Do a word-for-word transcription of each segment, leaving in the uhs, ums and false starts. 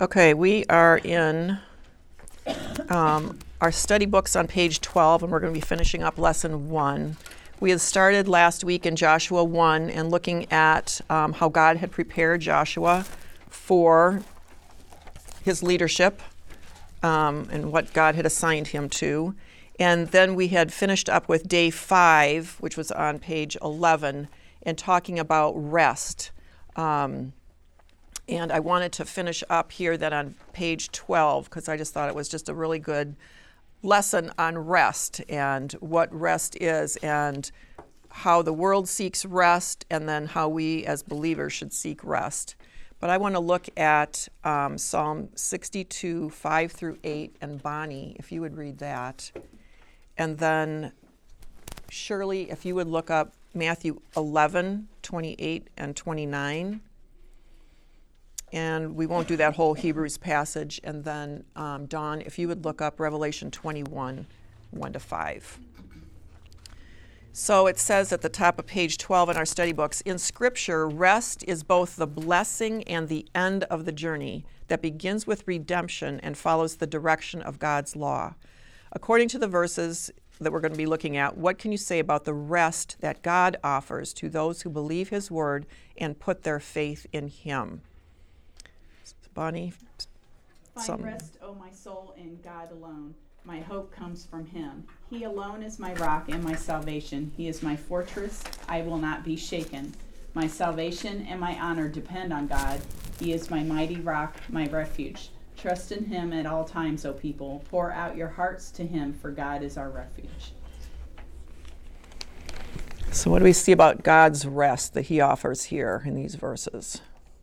Okay, we are in um, our study books on page twelve, and we're going to be finishing up lesson one. We had started last week in Joshua one and looking at um, how God had prepared Joshua for his leadership um, and what God had assigned him to. And then we had finished up with day five, which was on page eleven, and talking about rest. Um, And I wanted to finish up here then on page twelve because I just thought it was just a really good lesson on rest and what rest is and how the world seeks rest and then how we as believers should seek rest. But I want to look at um, Psalm sixty-two, five through eight, and Bonnie, if you would read that. And then Shirley, if you would look up Matthew eleven, twenty-eight, and twenty-nine. And we won't do that whole Hebrews passage. And then, um, Dawn, if you would look up Revelation twenty-one, one to five. So it says at the top of page twelve in our study books, in Scripture, rest is both the blessing and the end of the journey that begins with redemption and follows the direction of God's law. According to the verses that we're going to be looking at, what can you say about the rest that God offers to those who believe His word and put their faith in Him? Bonnie? Find Something. rest, O my soul, in God alone. My hope comes from Him. He alone is my rock and my salvation. He is my fortress. I will not be shaken. My salvation and my honor depend on God. He is my mighty rock, my refuge. Trust in Him at all times, O people. Pour out your hearts to Him, for God is our refuge. So what do we see about God's rest that He offers here in these verses?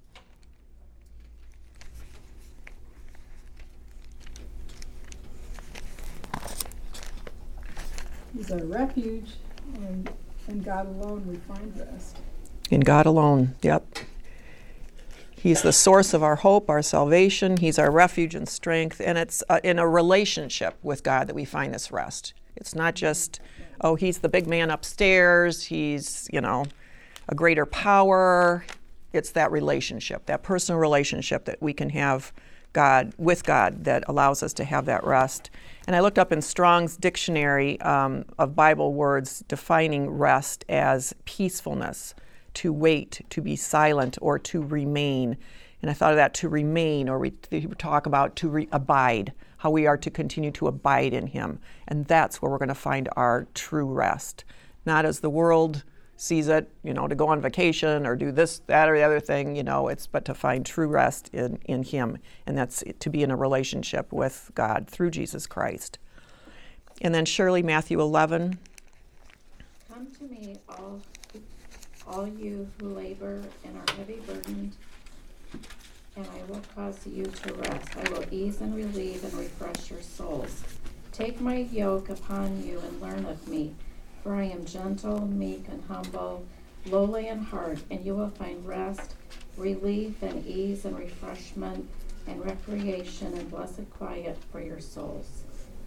He's our refuge, and in God alone we find rest. In God alone, yep. He's the source of our hope, our salvation. He's our refuge and strength, and it's uh, in a relationship with God that we find this rest. It's not just, oh, He's the big man upstairs, He's, you know, a greater power. It's that relationship, that personal relationship that we can have God with God that allows us to have that rest. And I looked up in Strong's dictionary um, of Bible words defining rest as peacefulness, to wait, to be silent, or to remain. And I thought of that, to remain, or we, we talk about to re- abide, how we are to continue to abide in Him. And that's where we're going to find our true rest. Not as the world sees it, you know, to go on vacation or do this, that, or the other thing, you know, it's but to find true rest in, in Him. And that's to be in a relationship with God through Jesus Christ. And then Shirley, Matthew eleven. Come to me, all, all you who labor and are heavy burdened, and I will cause you to rest. I will ease and relieve and refresh your souls. Take my yoke upon you and learn of me, for I am gentle, meek, and humble, lowly in heart, and you will find rest, relief, and ease, and refreshment, and recreation, and blessed quiet for your souls.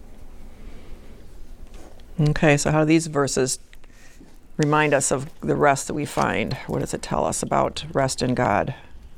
Okay, so how do these verses remind us of the rest that we find? What does it tell us about rest in God?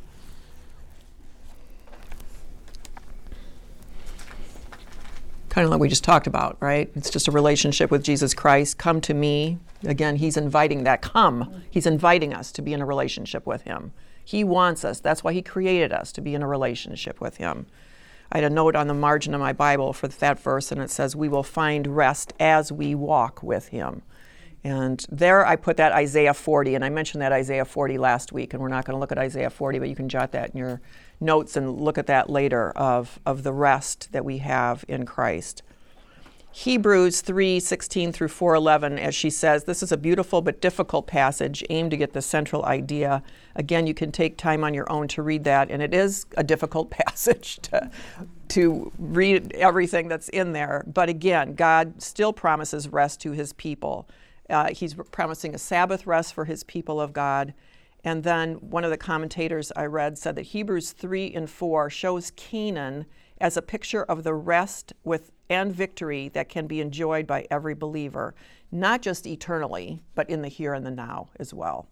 Kind of like we just talked about, right? It's just a relationship with Jesus Christ. Come to me. Again, He's inviting that. Come. He's inviting us to be in a relationship with Him. He wants us. That's why He created us, to be in a relationship with Him. I had a note on the margin of my Bible for that verse, and it says, we will find rest as we walk with Him. And there I put that Isaiah forty, and I mentioned that Isaiah forty last week, and we're not going to look at Isaiah forty, but you can jot that in your notes and look at that later of, of the rest that we have in Christ. Hebrews three sixteen through four eleven, as she says, this is a beautiful but difficult passage aimed to get the central idea. Again, you can take time on your own to read that, and it is a difficult passage to, to read everything that's in there. But again, God still promises rest to His people. Uh, he's promising a Sabbath rest for His people of God. And then one of the commentators I read said that Hebrews three and four shows Canaan as a picture of the rest with and victory that can be enjoyed by every believer, not just eternally, but in the here and the now as well.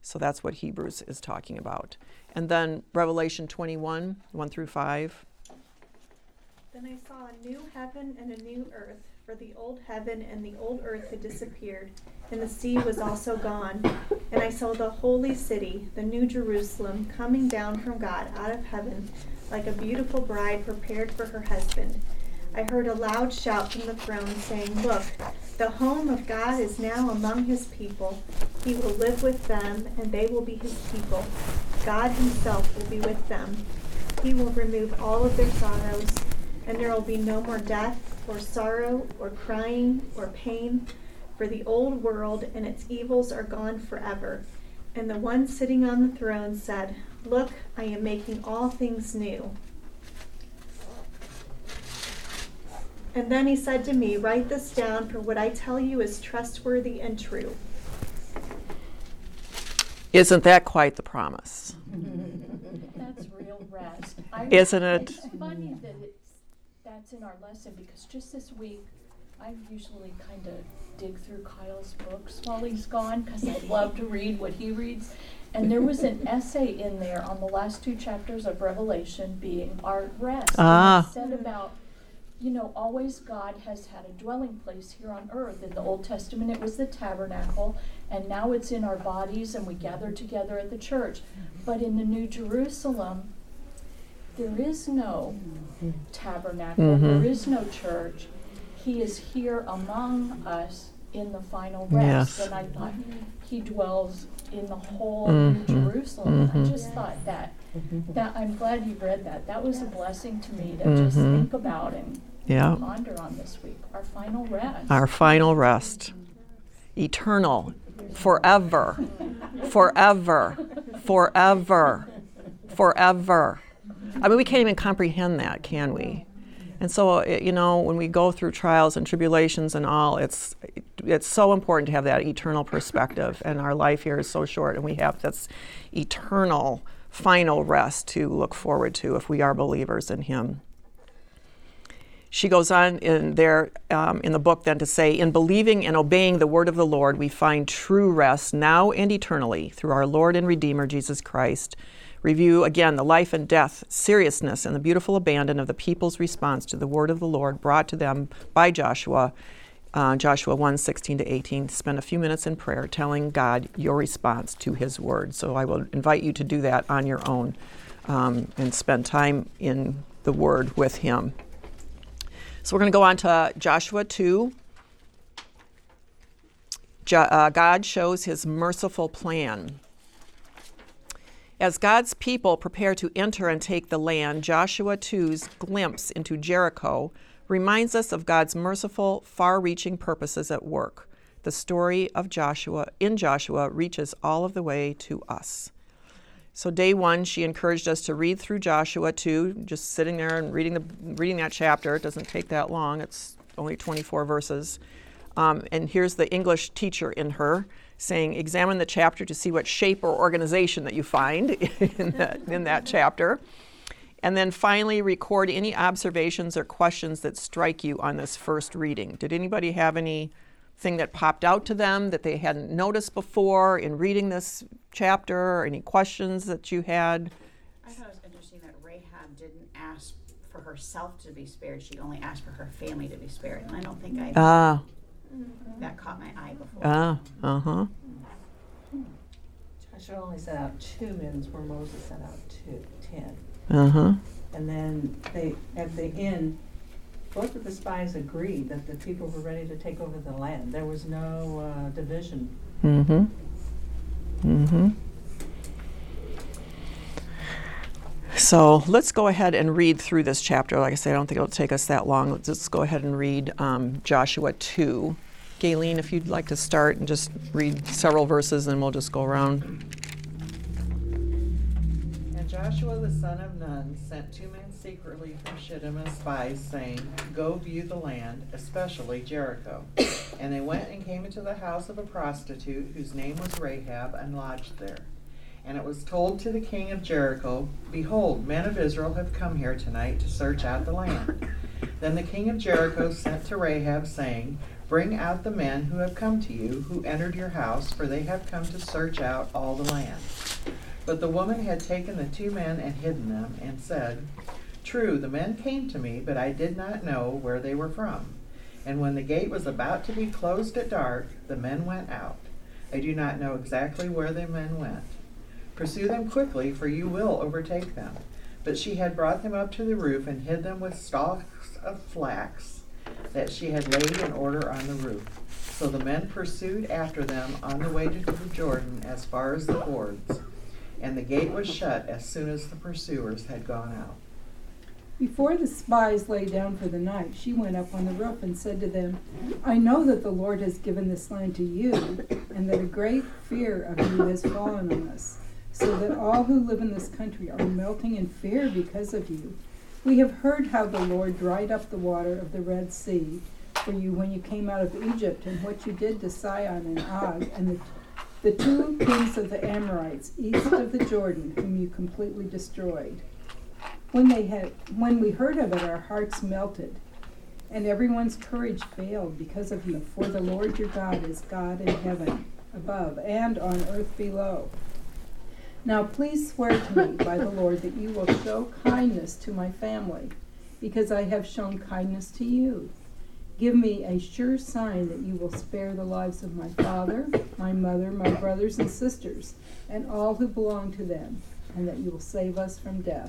So that's what Hebrews is talking about. And then Revelation twenty-one, one through five. Then I saw a new heaven and a new earth, for the old heaven and the old earth had disappeared, and the sea was also gone. And I saw the holy city, the new Jerusalem, coming down from God out of heaven, like a beautiful bride prepared for her husband. I heard a loud shout from the throne saying, "Look, the home of God is now among his people. He will live with them, and they will be his people. God himself will be with them. He will remove all of their sorrows, and there will be no more death, or sorrow, or crying, or pain, for the old world and its evils are gone forever." And the one sitting on the throne said, "Look, I am making all things new." And then he said to me, "Write this down, for what I tell you is trustworthy and true." Isn't that quite the promise? That's real rest. I, Isn't it? It's funny that it's, that's in our lesson, because just this week, I usually kind of dig through Kyle's books while he's gone, because I love to read what he reads. And there was an essay in there on the last two chapters of Revelation being our rest. Ah. And it said about, you know, always God has had a dwelling place here on earth. In the Old Testament, it was the tabernacle, and now it's in our bodies, and we gather together at the church. But in the New Jerusalem, there is no tabernacle, Mm-hmm. there is no church. He is here among us in the final rest. Yes. And I thought, he dwells in the whole Mhm. New Jerusalem. Mhm. I just thought that, that, I'm glad you read that. That was a blessing to me to just Mhm. think about and Yeah. ponder on this week. Our final rest. Our final rest. Eternal. Forever. Forever. Forever. Forever. I mean, we can't even comprehend that, can we? And so, it, you know, when we go through trials and tribulations and all, it's it's so important to have that eternal perspective. And our life here is so short, and we have this eternal final rest to look forward to if we are believers in him. She goes on in there um, in the book then to say, "In believing and obeying the word of the Lord, we find true rest now and eternally through our Lord and Redeemer, Jesus Christ." Review again the life and death, seriousness, and the beautiful abandon of the people's response to the word of the Lord brought to them by Joshua, uh, Joshua one, sixteen to eighteen. Spend a few minutes in prayer telling God your response to his word. So I will invite you to do that on your own um, and spend time in the word with him. So we're going to go on to Joshua two. Jo- uh, God shows his merciful plan. As God's people prepare to enter and take the land, Joshua two's glimpse into Jericho reminds us of God's merciful, far-reaching purposes at work. The story of Joshua in Joshua reaches all of the way to us. So day one, she encouraged us to read through Joshua two, just sitting there and reading the reading that chapter. It doesn't take that long. It's only twenty-four verses. Um, and here's the English teacher in her saying, examine the chapter to see what shape or organization that you find in that, in that chapter. And then finally, record any observations or questions that strike you on this first reading. Did anybody have anything that popped out to them that they hadn't noticed before in reading this chapter, or any questions that you had? I thought it was interesting that Rahab didn't ask for herself to be spared. She only asked for her family to be spared. And I don't think I Ah, that caught my eye before. ah, uh-huh. Joshua only sent out two men where Moses sent out two, ten. Uh-huh. And then they, at the end, both of the spies agreed that the people were ready to take over the land. There was no uh, division. Mm-hmm. Mm-hmm. So let's go ahead and read through this chapter. Like I said, I don't think it'll take us that long. Let's just go ahead and read um, Joshua two. Gayleen, if you'd like to start and just read several verses, and we'll just go around. And Joshua the son of Nun sent two men secretly from Shittim as spies, saying, "Go view the land, especially Jericho." And they went and came into the house of a prostitute whose name was Rahab, and lodged there. And it was told to the king of Jericho, "Behold, men of Israel have come here tonight to search out the land." Then the king of Jericho sent to Rahab, saying, Bring out the men who have come to you, who entered your house, for they have come to search out all the land. But the woman had taken the two men and hidden them, and said, True, the men came to me, but I did not know where they were from. And when the gate was about to be closed at dark, the men went out. I do not know exactly where the men went. Pursue them quickly, for you will overtake them. But she had brought them up to the roof and hid them with stalks of flax that she had laid in order on the roof. So the men pursued after them on the way to the Jordan as far as the fords. And the gate was shut as soon as the pursuers had gone out. Before the spies lay down for the night, she went up on the roof and said to them, I know that the Lord has given this land to you, and that a great fear of you has fallen on us, so that all who live in this country are melting in fear because of you. We have heard how the Lord dried up the water of the Red Sea for you when you came out of Egypt, and what you did to Sihon and Og, and the, the two kings of the Amorites east of the Jordan, whom you completely destroyed. When they had, when we heard of it, our hearts melted, and everyone's courage failed because of you. For the Lord your God is God in heaven above and on earth below. Now please swear to me by the Lord that you will show kindness to my family, because I have shown kindness to you. Give me a sure sign that you will spare the lives of my father, my mother, my brothers and sisters, and all who belong to them, and that you will save us from death.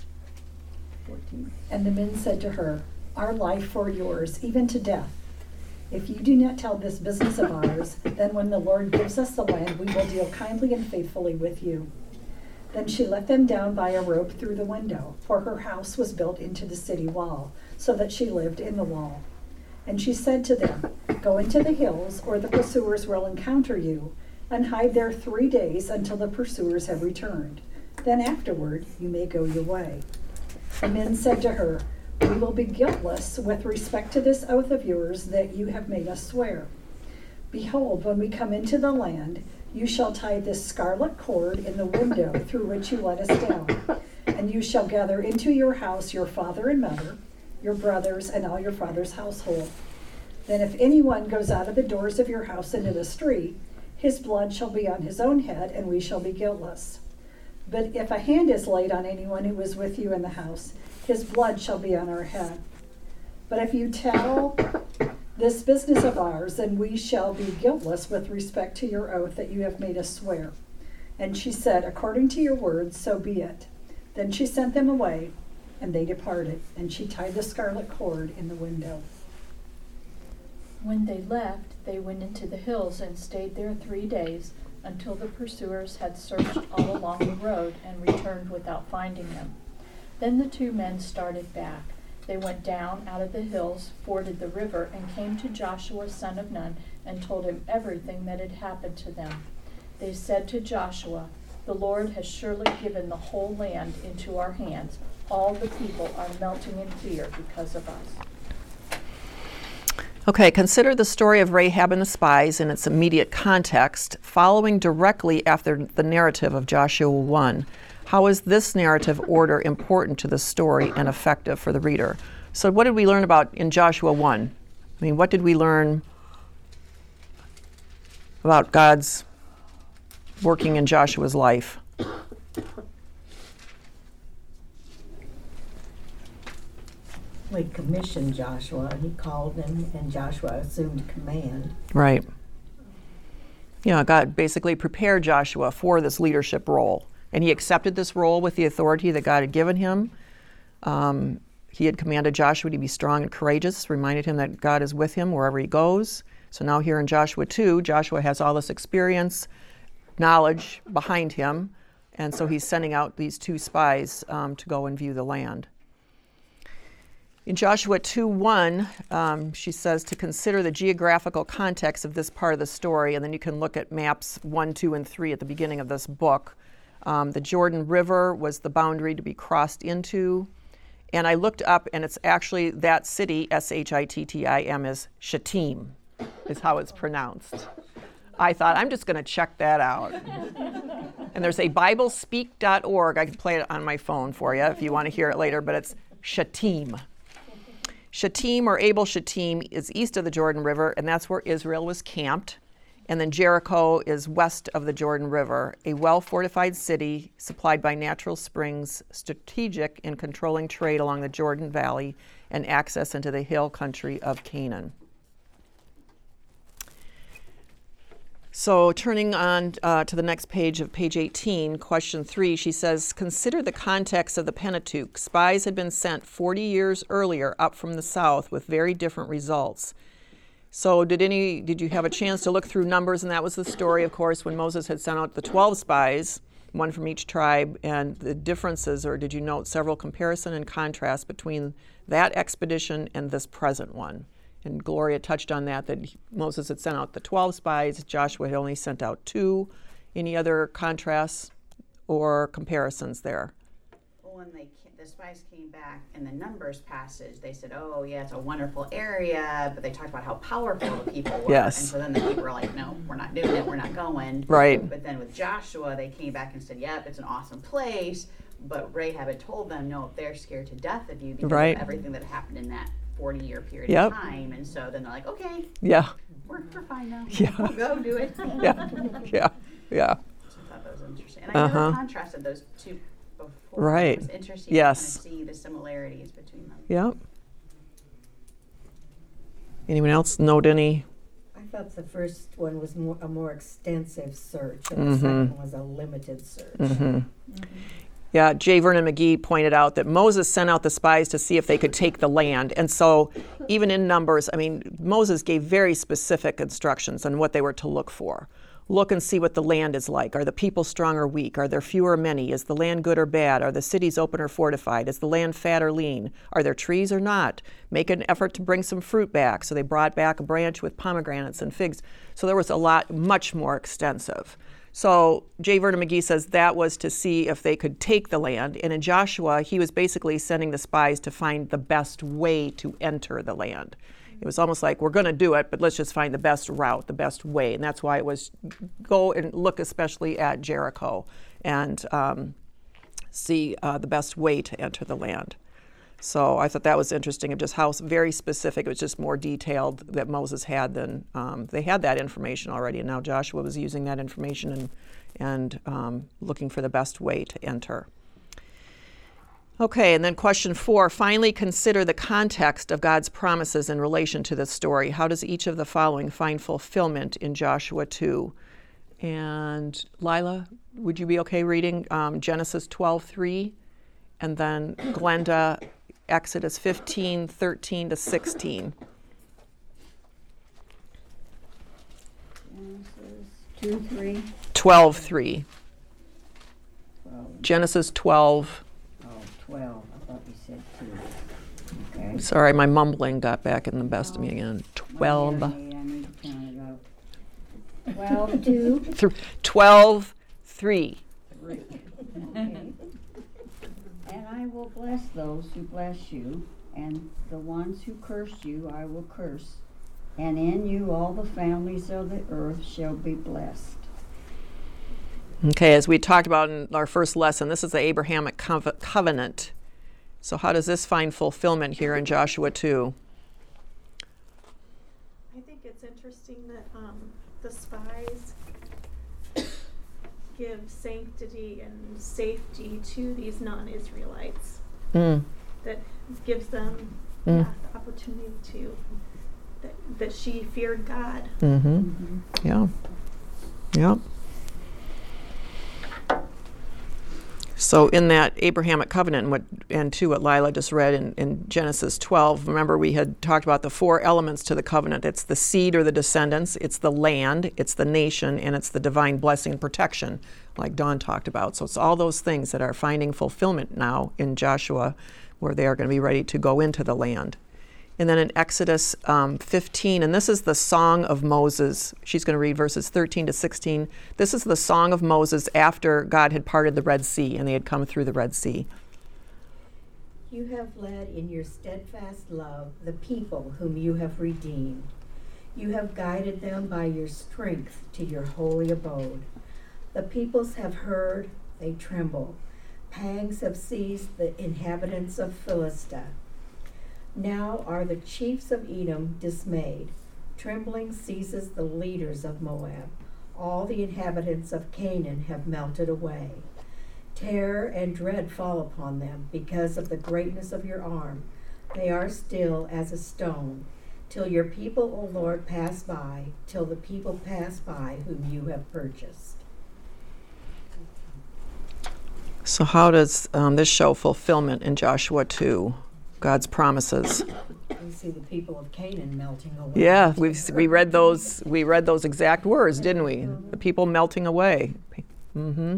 fourteen. And the men said to her, Our life or yours, even to death. If you do not tell this business of ours, then when the Lord gives us the land, we will deal kindly and faithfully with you. Then she let them down by a rope through the window, for her house was built into the city wall, so that she lived in the wall. And she said to them, Go into the hills, or the pursuers will encounter you, and hide there three days until the pursuers have returned. Then afterward you may go your way. The men said to her, We will be guiltless with respect to this oath of yours that you have made us swear. Behold, when we come into the land, you shall tie this scarlet cord in the window through which you let us down, and you shall gather into your house your father and mother, your brothers, and all your father's household. Then if anyone goes out of the doors of your house into the street, his blood shall be on his own head, and we shall be guiltless. But if a hand is laid on anyone who is with you in the house, his blood shall be on our head. But if you tell this business of ours, then we shall be guiltless with respect to your oath that you have made us swear. And she said, According to your words, so be it. Then she sent them away, and they departed, and she tied the scarlet cord in the window. When they left, they went into the hills and stayed there three days, until the pursuers had searched all along the road and returned without finding them. Then the two men started back. They went down out of the hills, forded the river, and came to Joshua son of Nun, and told him everything that had happened to them. They said to Joshua, The Lord has surely given the whole land into our hands. All the people are melting in fear because of us. Okay, consider the story of Rahab and the spies in its immediate context, following directly after the narrative of Joshua one. How is this narrative order important to the story and effective for the reader? So what did we learn about in Joshua one? I mean, what did we learn about God's working in Joshua's life? He commissioned Joshua. He called him, and Joshua assumed command. Right. Yeah, God basically prepared Joshua for this leadership role. And he accepted this role with the authority that God had given him. Um, he had commanded Joshua to be strong and courageous, reminded him that God is with him wherever he goes. So now here in Joshua two, Joshua has all this experience, knowledge behind him, and so he's sending out these two spies um, to go and view the land. In Joshua two one, um, she says to consider the geographical context of this part of the story, and then you can look at maps one, two, and three at the beginning of this book. Um, the Jordan River was the boundary to be crossed into. And I looked up, and it's actually that city, S H I T T I M, is Shittim, is how it's pronounced. I thought, I'm just going to check that out. And there's a bible speak dot org. I can play it on my phone for you if you want to hear it later, but it's Shittim. Shittim or Abel Shittim is east of the Jordan River, and that's where Israel was camped. And then Jericho is west of the Jordan River, a well-fortified city supplied by natural springs, strategic in controlling trade along the Jordan Valley and access into the hill country of Canaan. So turning on uh, to the next page of page eighteen, question three, she says, consider the context of the Pentateuch. Spies had been sent forty years earlier up from the south with very different results. So did any did you have a chance to look through Numbers? And that was the story, of course, when Moses had sent out the twelve spies, one from each tribe, and the differences, or did you note several comparison and contrast between that expedition and this present one? And Gloria touched on that, that Moses had sent out the twelve spies, Joshua had only sent out two. Any other contrasts or comparisons there? Well, when they the spies came back in the Numbers passage, they said, oh, yeah, it's a wonderful area, but they talked about how powerful the people were. Yes. And so then the people were like, no, we're not doing it, we're not going. Right. But then with Joshua, they came back and said, yep, it's an awesome place, but Rahab had told them, no, they're scared to death of you because right. of everything that happened in that forty-year period yep. of time. And so then they're like, okay, yeah, we're, we're fine now. Yeah. We'll go do it. yeah, yeah, yeah. So I thought that was interesting. And I Uh-huh. never contrasted those two before. Right. It was interesting Yes. to kind of see the similarities between them. Yep. Anyone else note any? I thought the first one was more, a more extensive search, and Mhm. the second was a limited search. Mm-hmm. Mm-hmm. Yeah, J. Vernon McGee pointed out that Moses sent out the spies to see if they could take the land. And so even in Numbers, I mean, Moses gave very specific instructions on what they were to look for. Look and see what the land is like. Are the people strong or weak? Are there few or many? Is the land good or bad? Are the cities open or fortified? Is the land fat or lean? Are there trees or not? Make an effort to bring some fruit back. So they brought back a branch with pomegranates and figs. So there was a lot, much more extensive. So J. Vernon McGee says that was to see if they could take the land. And in Joshua, he was basically sending the spies to find the best way to enter the land. It was almost like, we're going to do it, but let's just find the best route, the best way. And that's why it was go and look especially at Jericho and um, see uh, the best way to enter the land. So I thought that was interesting of just how very specific, it was just more detailed that Moses had than, um, they had that information already, and now Joshua was using that information and, and um, looking for the best way to enter. Okay, and then question four, finally consider the context of God's promises in relation to this story. How does each of the following find fulfillment in Joshua two? And Lila, would you be okay reading um, Genesis twelve three, and then Glenda, Exodus fifteen thirteen to sixteen. Genesis two three. twelve three. twelve. Genesis twelve. Oh, twelve. I thought you said two. Okay. Sorry, my mumbling got back in the best of me again. twelve. My hearing aid, I need to count it up. Twelve two. Th- twelve three. Three. Okay. And I will bless those who bless you, and the ones who curse you I will curse. And in you all the families of the earth shall be blessed. Okay, as we talked about in our first lesson, this is the Abrahamic cov- covenant. So how does this find fulfillment here in Joshua two? I think it's interesting that um, the spies give sanctity and safety to these non-Israelites. Mm. That gives them Mm. yeah, the opportunity to, that, that she feared God. Mm-hmm. Mm-hmm. Yeah. Yeah. So in that Abrahamic covenant, and, what, and too what Lila just read in, in Genesis twelve, remember we had talked about the four elements to the covenant. It's the seed or the descendants, it's the land, it's the nation, and it's the divine blessing and protection, like Dawn talked about. So it's all those things that are finding fulfillment now in Joshua, where they are going to be ready to go into the land. And then in Exodus um, fifteen, and this is the Song of Moses. She's going to read verses thirteen to sixteen. This is the Song of Moses after God had parted the Red Sea and they had come through the Red Sea. You have led in your steadfast love the people whom you have redeemed. You have guided them by your strength to your holy abode. The peoples have heard, they tremble. Pangs have seized the inhabitants of Philistia. Now are the chiefs of Edom dismayed. Trembling seizes the leaders of Moab. All the inhabitants of Canaan have melted away. Terror and dread fall upon them because of the greatness of your arm. They are still as a stone, till your people, O Lord, pass by, till the people pass by whom you have purchased. So how does um, this show fulfillment in Joshua two, God's promises? We see the people of Canaan melting away. Yeah, we we read those we read those exact words, didn't we? The people melting away. Mm-hmm.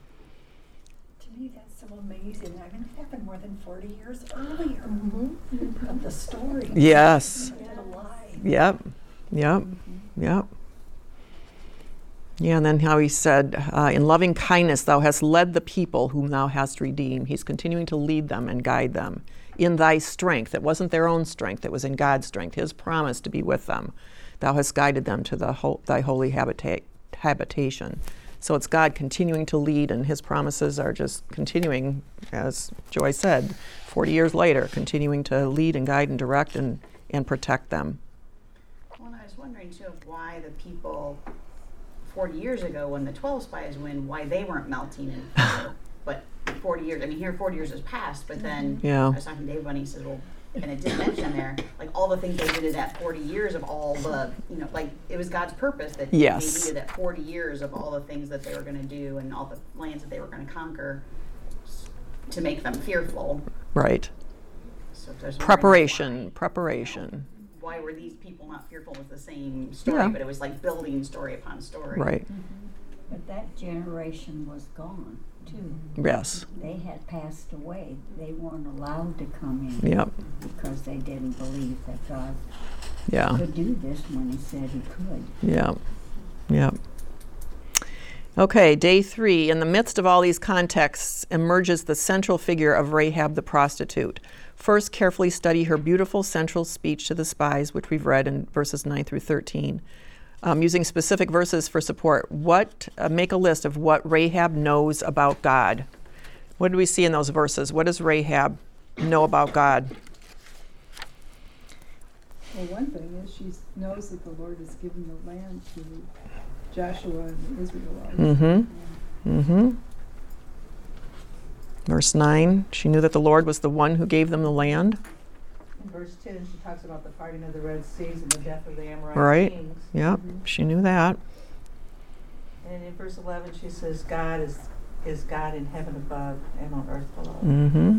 To me, that's so amazing. I mean, it happened more than forty years earlier of the story. Yes. Dead alive. Yep. Yep. Yep. Yeah, and then how he said, uh, in loving kindness thou hast led the people whom thou hast redeemed. He's continuing to lead them and guide them in thy strength. It wasn't their own strength, it was in God's strength, his promise to be with them. Thou hast guided them to the ho- thy holy habita- habitation. So it's God continuing to lead, and his promises are just continuing, as Joy said, forty years later, continuing to lead and guide and direct and, and protect them. Well, and I was wondering too why the people forty years ago when the twelve spies went, why they weren't melting in fire. But forty years, I mean, here forty years has passed, but then Yeah. I was talking to Dave Bunny, he says, well, and it did mention there, like all the things they did in that forty years of all the, you know, like it was God's purpose that Yes. they needed that forty years of all the things that they were going to do and all the lands that they were going to conquer s- to make them fearful. Right. So there's Preparation, preparation. Why were these people not fearful with the same story, Yeah. but it was like building story upon story. Right. But that generation was gone, too. Yes. They had passed away. They weren't allowed to come in. Yep. Because they didn't believe that God Yeah. could do this when he said he could. Yeah. Yeah. Okay, day three. In the midst of all these contexts emerges the central figure of Rahab the prostitute. First, carefully study her beautiful central speech to the spies, which we've read in verses nine through thirteen. Um, using specific verses for support. What uh, make a list of what Rahab knows about God. What do we see in those verses? What does Rahab know about God? Well, one thing is she knows that the Lord has given the land to Joshua and the Israelites. Mm-hmm. Mm-hmm. Verse nine, she knew that the Lord was the one who gave them the land. In verse ten, she talks about the parting of the Red Seas and the death of the Amorite Right. kings. Yep, she knew that. And in verse eleven, she says, God is, is God in heaven above and on earth below. Mm-hmm.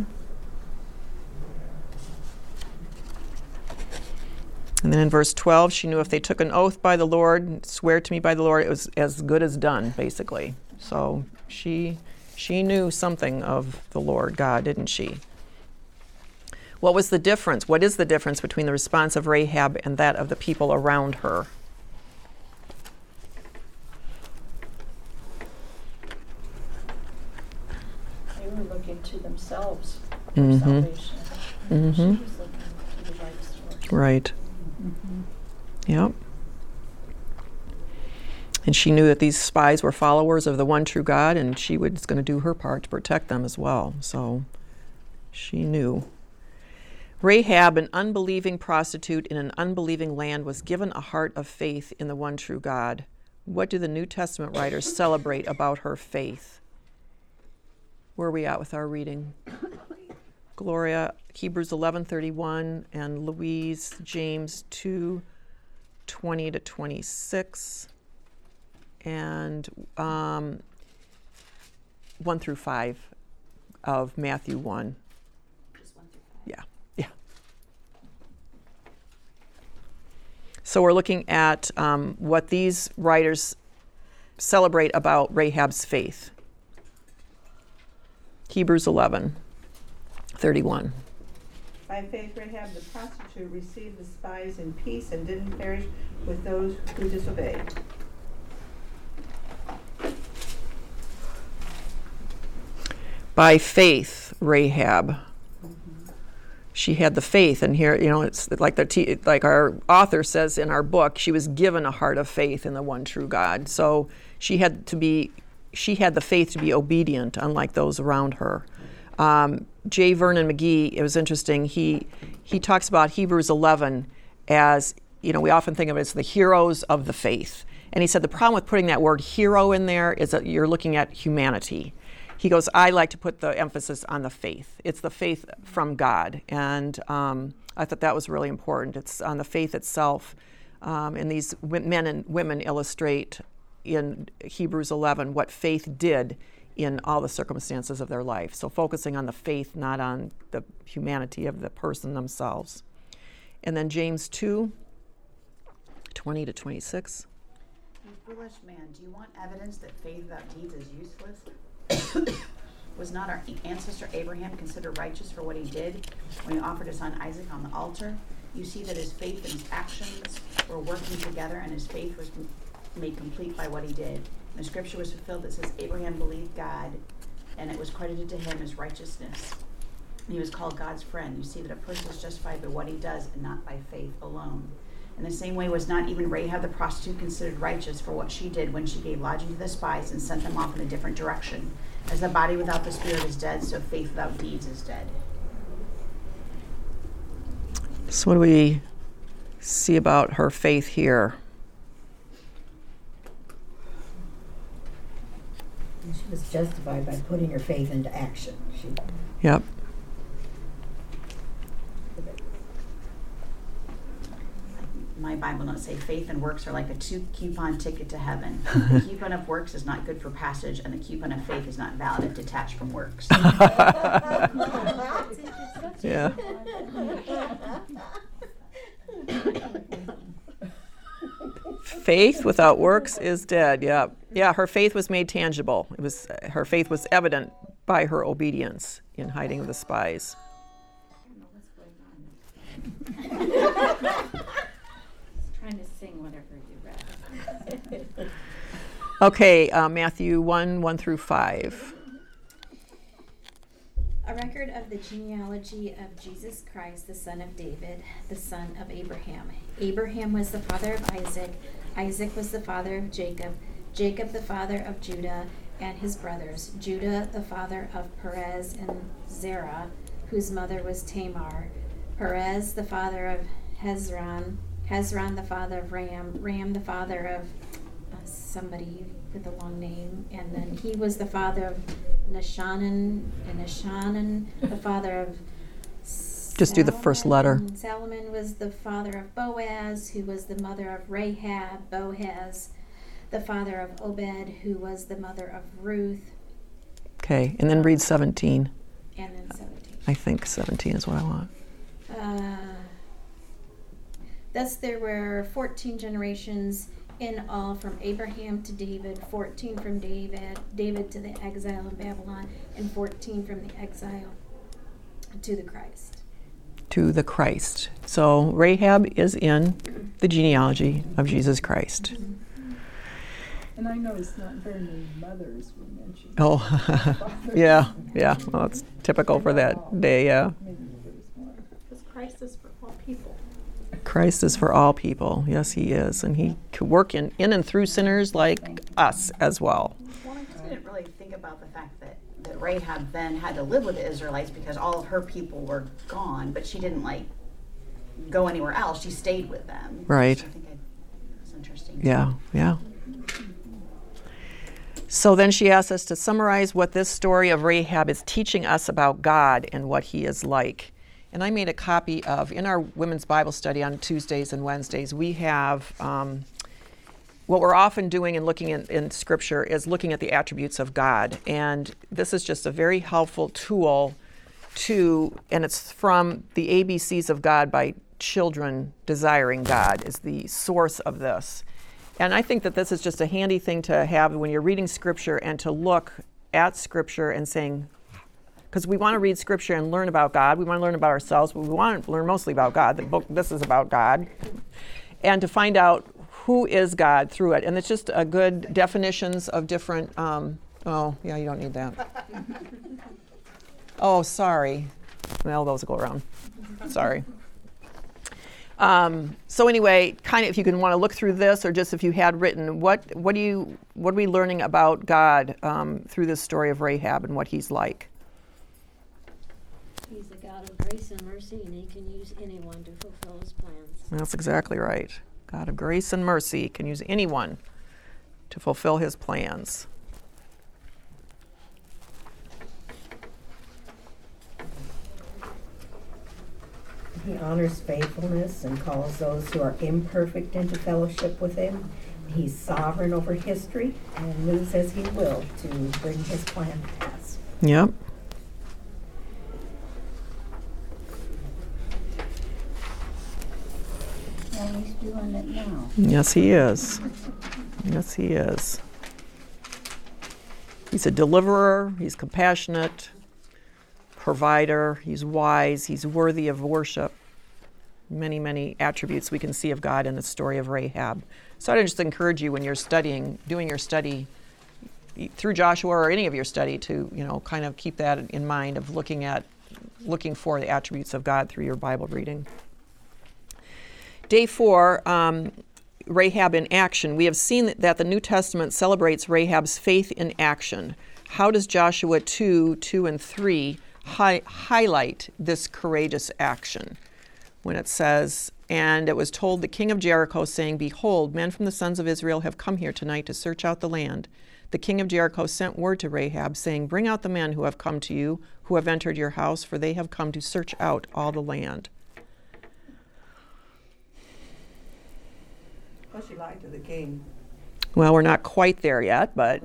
And then in verse twelve, she knew if they took an oath by the Lord, swear to me by the Lord, it was as good as done, basically. So she she knew something of the Lord God, didn't she? What was the difference? What is the difference between the response of Rahab and that of the people around her? They were looking to themselves for Mhm. salvation. Mhm. She was looking to the right source. Right. Yep. And she knew that these spies were followers of the one true God, and she was going to do her part to protect them as well. So she knew. Rahab, an unbelieving prostitute in an unbelieving land, was given a heart of faith in the one true God. What do the New Testament writers celebrate about her faith? Where are we at with our reading? Gloria, Hebrews eleven thirty-one, and Louise, James two twenty to twenty-six, and um, one through five of Matthew one. Just one through five. Yeah, yeah. So we're looking at um, what these writers celebrate about Rahab's faith. Hebrews eleven thirty-one. By faith, Rahab the prostitute received the spies in peace and didn't perish with those who disobeyed. By faith, Rahab. She had the faith, and here, you know, it's like the t- like our author says in our book, she was given a heart of faith in the one true God. So she had to be, she had the faith to be obedient, unlike those around her. Um, J. Vernon McGee, it was interesting, he he talks about Hebrews eleven as, you know, we often think of it as the heroes of the faith. And he said the problem with putting that word hero in there is that you're looking at humanity. He goes, I like to put the emphasis on the faith. It's the faith from God. And um, I thought that was really important. It's on the faith itself. Um, and these w- men and women illustrate in Hebrews eleven what faith did in all the circumstances of their life. So focusing on the faith, not on the humanity of the person themselves. And then James two, twenty to twenty-six. You foolish man, do you want evidence that faith without deeds is useless? Was not our ancestor Abraham considered righteous for what he did when he offered his son Isaac on the altar? You see that his faith and his actions were working together, and his faith was made complete by what he did. And the scripture was fulfilled that says Abraham believed God, and it was credited to him as righteousness. And he was called God's friend. You see that a person is justified by what he does and not by faith alone. In the same way was not even Rahab the prostitute considered righteous for what she did when she gave lodging to the spies and sent them off in a different direction. As the body without the spirit is dead, so faith without deeds is dead. So what do we see about her faith here? She was justified by putting her faith into action. She, Yep. My Bible notes say faith and works are like a two coupon ticket to heaven. The coupon of works is not good for passage, and the coupon of faith is not valid if detached from works. Yeah. Faith without works is dead. Yeah. Yeah, her faith was made tangible. It was her faith was evident by her obedience in hiding the spies. Trying to sing whatever you read. Okay, uh, Matthew one, one through five. A record of the genealogy of Jesus Christ, the son of David, the son of Abraham. Abraham was the father of Isaac. Isaac was the father of Jacob. Jacob the father of Judah and his brothers. Judah the father of Perez and Zerah, whose mother was Tamar. Perez the father of Hezron. Hezron the father of Ram. Ram the father of uh, somebody with a long name. And then he was the father of Nashanan, and Nashanan the father of Just do the first letter. And Salomon was the father of Boaz, who was the mother of Rahab. Boaz, the father of Obed, who was the mother of Ruth. Okay, and then read seventeen. And then seventeen. I think seventeen is what I want. Uh, thus there were fourteen generations in all from Abraham to David, fourteen from David, David to the exile in Babylon, and fourteen from the exile to the Christ. To the Christ. So Rahab is in the genealogy of Jesus Christ. And I noticed not very many mothers were mentioned. Oh, yeah, yeah. Well, it's typical for that day, yeah. Because Christ is for all people. Christ is for all people. Yes, he is. And he could work in, in and through sinners like us as well. Well, I just didn't really think about the fact that, that Rahab then had to live with the Israelites because all of her people were gone, but she didn't like go anywhere else. She stayed with them. Right. So I think it's interesting. Yeah, yeah. So then she asks us to summarize what this story of Rahab is teaching us about God and what he is like. And I made a copy of, in our women's Bible study on Tuesdays and Wednesdays, we have, um, what we're often doing and looking in, in Scripture is looking at the attributes of God. And this is just a very helpful tool to, and it's from the A B Cs of God by Children Desiring God is the source of this. And I think that this is just a handy thing to have when you're reading Scripture and to look at Scripture and saying, because we want to read Scripture and learn about God. We want to learn about ourselves, but we want to learn mostly about God. The book, this is about God. And to find out who is God through it. And it's just a good definitions of different, um, oh, yeah, you don't need that. Oh, sorry. Well, those will go around. Sorry. Um, so anyway, kind of if you can want to look through this, or just if you had written, what what do you what are we learning about God um, through this story of Rahab and what he's like? He's a God of grace and mercy, and he can use anyone to fulfill his plans. That's exactly right. God of grace and mercy can use anyone to fulfill his plans. He honors faithfulness and calls those who are imperfect into fellowship with him. He's sovereign over history and moves as he will to bring his plan to pass. Yep. And he's doing it now. Yes, he is. Yes, he is. He's a deliverer. He's compassionate, provider. He's wise. He's worthy of worship. Many, many attributes we can see of God in the story of Rahab. So I just encourage you when you're studying, doing your study through Joshua or any of your study to, you know, kind of keep that in mind of looking at, looking for the attributes of God through your Bible reading. Day four, um, Rahab in action. We have seen that the New Testament celebrates Rahab's faith in action. How does Joshua two, two and three hi- highlight this courageous action? When it says, and it was told the king of Jericho, saying, behold, men from the sons of Israel have come here tonight to search out the land. The king of Jericho sent word to Rahab, saying, bring out the men who have come to you, who have entered your house, for they have come to search out all the land. Well, she lied to the king. Well, we're not quite there yet, but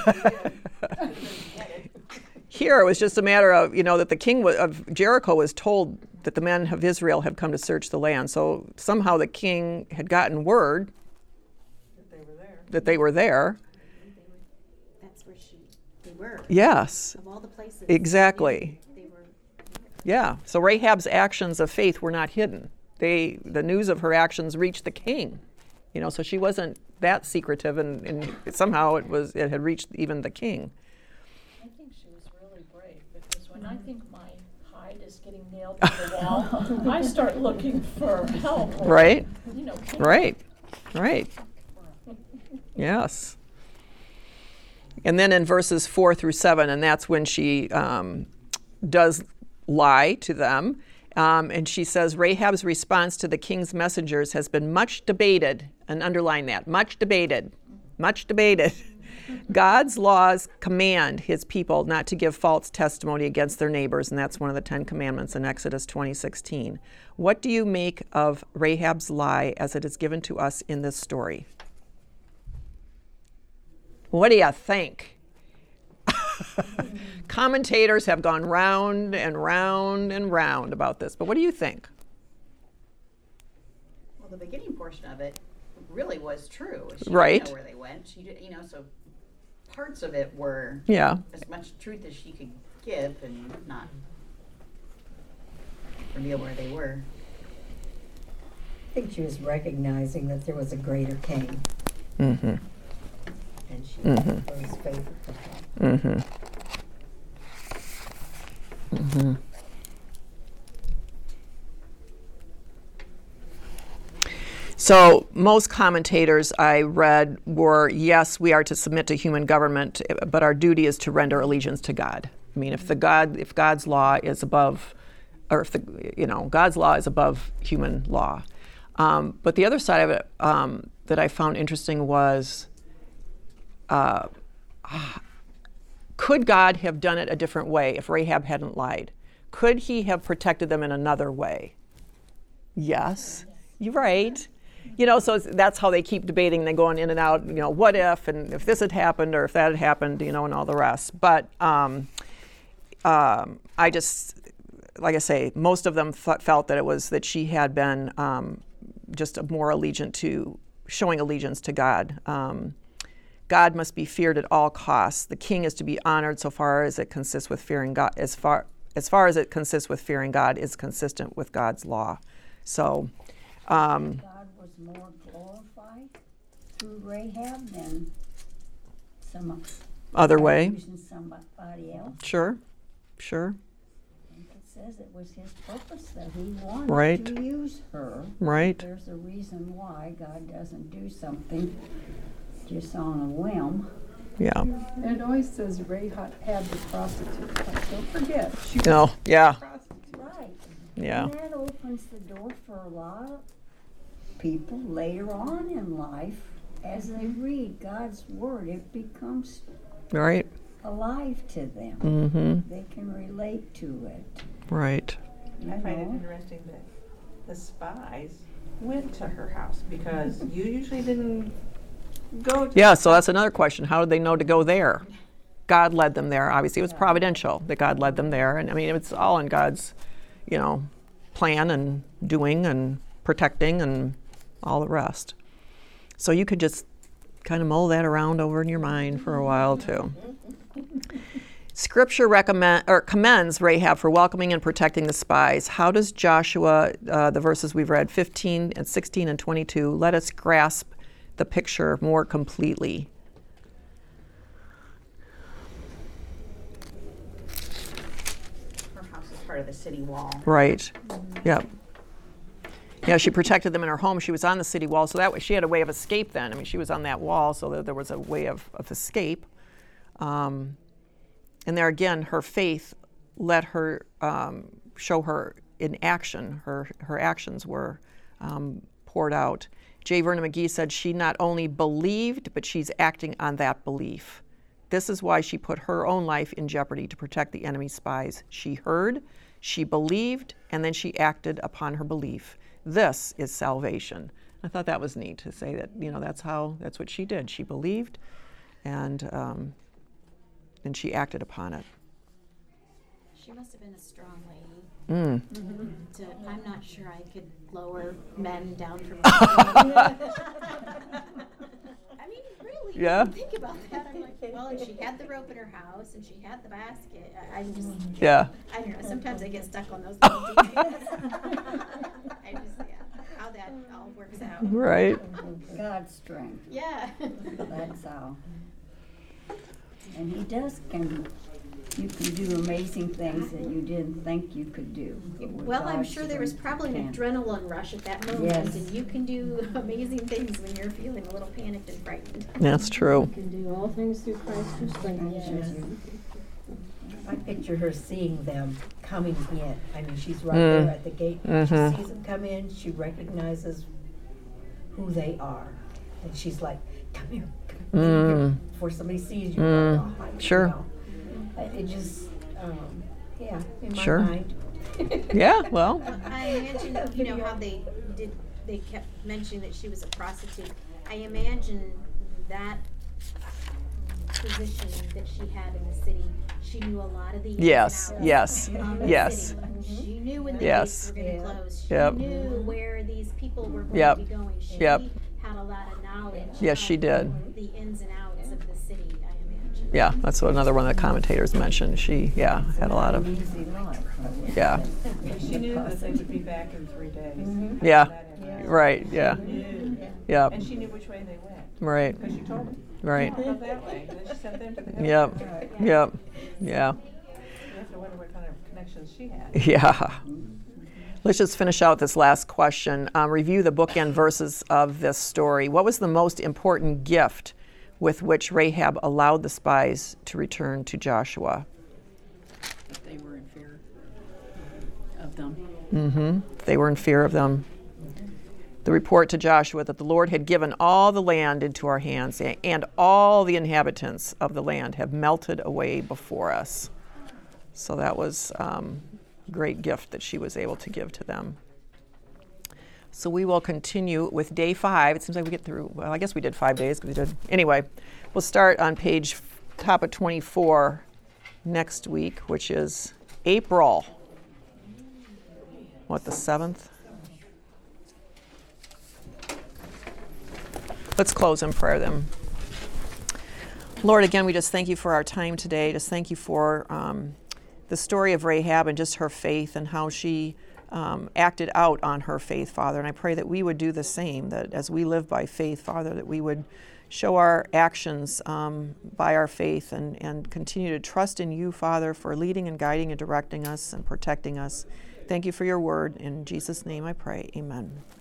here it was just a matter of, you know, that the king of Jericho was told that the men of Israel have come to search the land. So somehow the king had gotten word that they were there. That they were there. That's where she, they were. Yes. Of all the places. Exactly. They, they were. Yeah. So Rahab's actions of faith were not hidden. They, the news of her actions reached the king. You know, so she wasn't that secretive, and, and somehow it was, it had reached even the king. I think she was really brave, because when I think my hide is getting nailed to the wall, I start looking for help. Or, Right. You know, Right. Right. Yes. And then in verses four through seven, and that's when she um, does lie to them. Um, and she says, Rahab's response to the king's messengers has been much debated, and underline that, much debated, much debated. God's laws command his people not to give false testimony against their neighbors, and that's one of the Ten Commandments in Exodus twenty sixteen. What do you make of Rahab's lie as it is given to us in this story? What do you think? Commentators have gone round and round and round about this, but what do you think? Well, the beginning portion of it really was true. She Right. didn't know where they went. She did, you know, so parts of it were Yeah. as much truth as she could give and not reveal where they were. I think she was recognizing that there was a greater king, Mm-hmm. and she Mhm. was faithful to him. Mm-hmm. Mm-hmm. So most commentators I read were, yes, we are to submit to human government, but our duty is to render allegiance to God. I mean, if the God, if God's law is above, or if the, you know, God's law is above human law. Um, but the other side of it um, that I found interesting was, uh, could God have done it a different way if Rahab hadn't lied? Could he have protected them in another way? Yes, you're right. You know, so that's how they keep debating. They're going in and out, you know, what if, and if this had happened, or if that had happened, you know, and all the rest. But um, um, I just, like I say, most of them th- felt that it was that she had been um, just a more allegiant to, showing allegiance to God. Um, God must be feared at all costs. The king is to be honored so far as it consists with fearing God. As far as far as it consists with fearing God is consistent with God's law. So. Um, God was more glorified through Rahab than some other way. Using somebody else. Sure, sure. I think it says it was his purpose that he wanted Right. to use her. Right. There's a reason why God doesn't do something just on a whim. Yeah. And it always says Rahab had the prostitute. Like, don't forget. She was No, yeah. a prostitute. Right. Yeah. And that opens the door for a lot of people later on in life. As they read God's Word, it becomes Right. alive to them. Mm-hmm. They can relate to it. Right. I find it interesting that the spies went to her house because you usually didn't go to. Yeah, so that's another question. How did they know to go there? God led them there. Obviously, it was providential that God led them there. And I mean, it's all in God's, you know, plan and doing and protecting and all the rest. So you could just kind of mull that around over in your mind for a while, too. Scripture recommend or commends Rahab for welcoming and protecting the spies. How does Joshua, uh, the verses we've read, fifteen and sixteen and twenty-two, let us grasp the picture more completely? Her house is part of the city wall. Right. Yep. Yeah, she protected them in her home. She was on the city wall, so that way she had a way of escape then. I mean, she was on that wall, so that there was a way of, of escape. Um, and there again, her faith let her um, show her in action. Her, her actions were um, poured out. J. Vernon McGee said she not only believed, but she's acting on that belief. This is why she put her own life in jeopardy to protect the enemy's spies. She heard, she believed, and then she acted upon her belief. This is salvation. I thought that was neat to say that, you know, that's how, that's what she did. She believed, and um, and she acted upon it. She must have been a strong lady. Mm. To, I'm not sure I could lower men down from. I mean, really. Yeah. Think about that. I'm like, well, and she had the rope in her house, and she had the basket. I, I'm just. Yeah. I don't know. Sometimes I get stuck on those little details. I just, yeah, how that all works out. Right. God's strength. Yeah. That's all. And He does can. You can do amazing things that you didn't think you could do. With Well, I'm God's sure there was strength, probably you an can. adrenaline rush at that moment, Yes. and you can do amazing things when you're feeling a little panicked and frightened. That's true. You can do all things through Christ who strengthens you. I picture her seeing them coming in. I mean, she's right Mm. there at the gate. Mhm. She sees them come in. She recognizes who they are. And she's like, come here, come here, Mm. get here. Before somebody sees you. Mm. Like, oh, I- Sure. You know. Uh, It just, um, yeah, in my Sure. mind. Yeah, well. I imagine, you know, how they did, they kept mentioning that she was a prostitute. I imagine that position that she had in the city, she knew a lot of the ins Yes, and outs yes, of the yes. city. She knew when the Yes. gates were going to close. She Yep. knew where these people were going Yep. to be going. She Yep. had a lot of knowledge. Yes, she of did. The ins and outs of the city, I imagine. Yeah, that's what another one of the commentators mentioned. She, yeah, had a lot of, Easy life. yeah, She knew that they would be back in three days. after yeah, that happened. right, yeah, She knew. yep, And she knew which way they went. right, Because she told them. right, Go that way. And then she sent them to the hill. yep, You yep, yeah, have to wonder what kind of connections she had. yeah. Let's just finish out this last question. Um, review the bookend verses of this story. What was the most important gift with which Rahab allowed the spies to return to Joshua? That they were in fear of them. Mm-hmm. They were in fear of them. The report to Joshua that the Lord had given all the land into our hands, and all the inhabitants of the land have melted away before us. So that was um, a great gift that she was able to give to them. So we will continue with day five. It seems like we get through, well, I guess we did five days because we did. Anyway, we'll start on page top of twenty-four next week, which is April. What, the seventh? Let's close in prayer then. Lord, again, we just thank you for our time today. Just thank you for um, the story of Rahab and just her faith and how she um, acted out on her faith, Father. And I pray that we would do the same, that as we live by faith, Father, that we would show our actions um, by our faith and, and continue to trust in you, Father, for leading and guiding and directing us and protecting us. Thank you for your word. In Jesus' name I pray. Amen.